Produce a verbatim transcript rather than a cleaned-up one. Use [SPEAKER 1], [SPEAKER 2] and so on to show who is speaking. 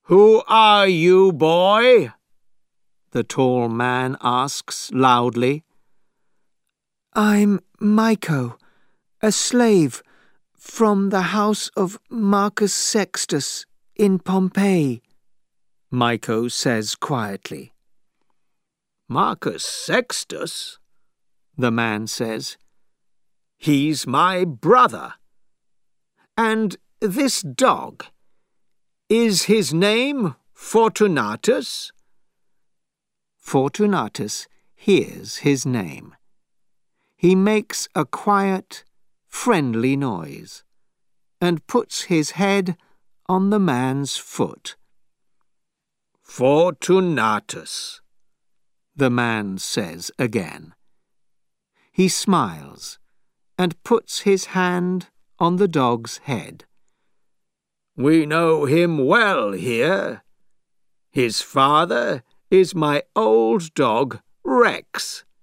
[SPEAKER 1] "Who are you, boy?" the tall man asks loudly.
[SPEAKER 2] "I'm Myco, a slave from the house of Marcus Sextus in Pompeii,"
[SPEAKER 1] Myco says quietly. "Marcus Sextus?" the man says. "He's my brother. And this dog, is his name Fortunatus?" Fortunatus hears his name. He makes a quiet, friendly noise and puts his head on the man's foot. "Fortunatus," the man says again. He smiles and puts his hand on the dog's head. "We know him well here. His father is my old dog Rex.